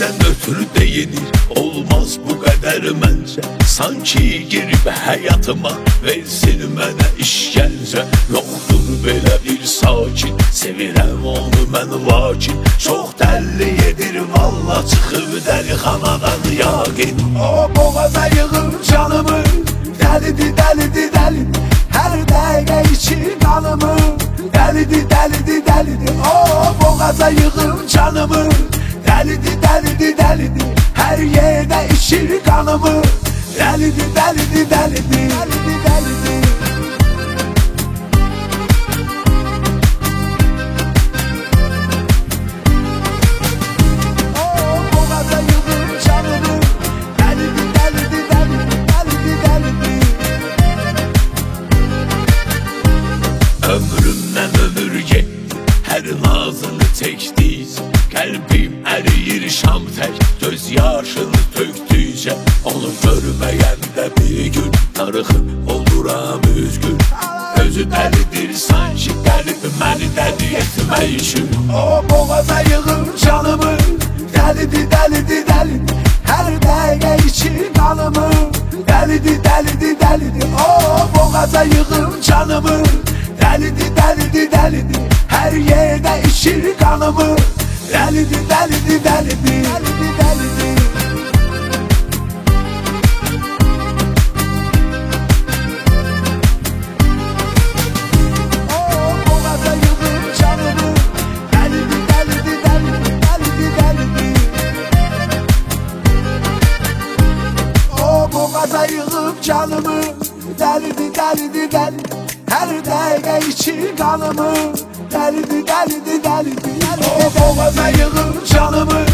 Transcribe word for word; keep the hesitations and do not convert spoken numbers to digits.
Senden ötürü deyinir, olmaz bu qədər məncə. Sanki girib həyatıma, versin mənə işgəncə. Yoxdur belə bir sakin, sevirəm onu mən lakin. Çox dəlli edir valla, çıxıb dəlixanadan yaqin. O boğaza yığım canımı, dəlidir, dəlidir, dəlidir. Hər dəqiqə içir qanımı, dəlidir, dəlidir, dəlidir. O boğaza yığım canımı, dəlidir, dəlidir, dəlidir. Hər yerdə içir qanımı, dəlidir, dəlidir, dəlidir, dəlidir, dəlidir. Ömrümdən ömür getdi, hər nazını çəkdikcə. Qəlbim əriyir şam tək, göz yaşını tökdükcə. Onu görməyəndə bir gün darıxıb oluram üzgün. Özü dəlidir sanki, qəlib məni dəli etmək üçün. O boğaza yığım canımı, dəlidir, dəlidir, dəlidir. Hər dəqiqə içir qanımı, dəlidir, dəlidir, dəlidir. O boğaza yığım canımı, dəlidir, dəlidir, dəlidir. Hər yerdə içir qanımı, dəlidir, dəlidir, dəlidir, dəlidir, dəlidir. O boğaza yığım canımı, dəlidir, dəlidir, dəlidir, dəlidir, dəlidir. O boğaza yığım canımı, dəlidir, dəlidir, dəlidir. Hər dəqiqə içir qanımı, dəlidir, dəlidir, dəlidir. O boğaza yığım canımı,